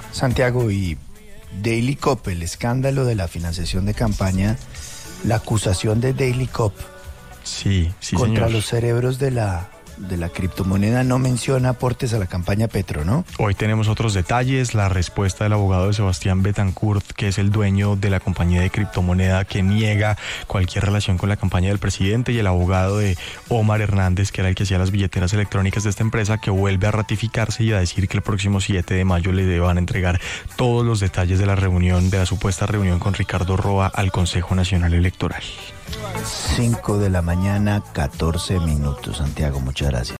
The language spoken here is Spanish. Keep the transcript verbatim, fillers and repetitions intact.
Santiago, y Daily Cop, el escándalo de la financiación de campaña, la acusación de Daily Cop sí, sí, contra señor. los cerebros de la de la criptomoneda no menciona aportes a la campaña Petro, ¿no? Hoy tenemos otros detalles, la respuesta del abogado de Sebastián Betancourt, que es el dueño de la compañía de criptomoneda, que niega cualquier relación con la campaña del presidente, y el abogado de Omar Hernández, que era el que hacía las billeteras electrónicas de esta empresa, que vuelve a ratificarse y a decir que el próximo siete de mayo le van a entregar todos los detalles de la reunión, de la supuesta reunión con Ricardo Roa al Consejo Nacional Electoral. cinco de la mañana, catorce minutos. Santiago, muchas gracias.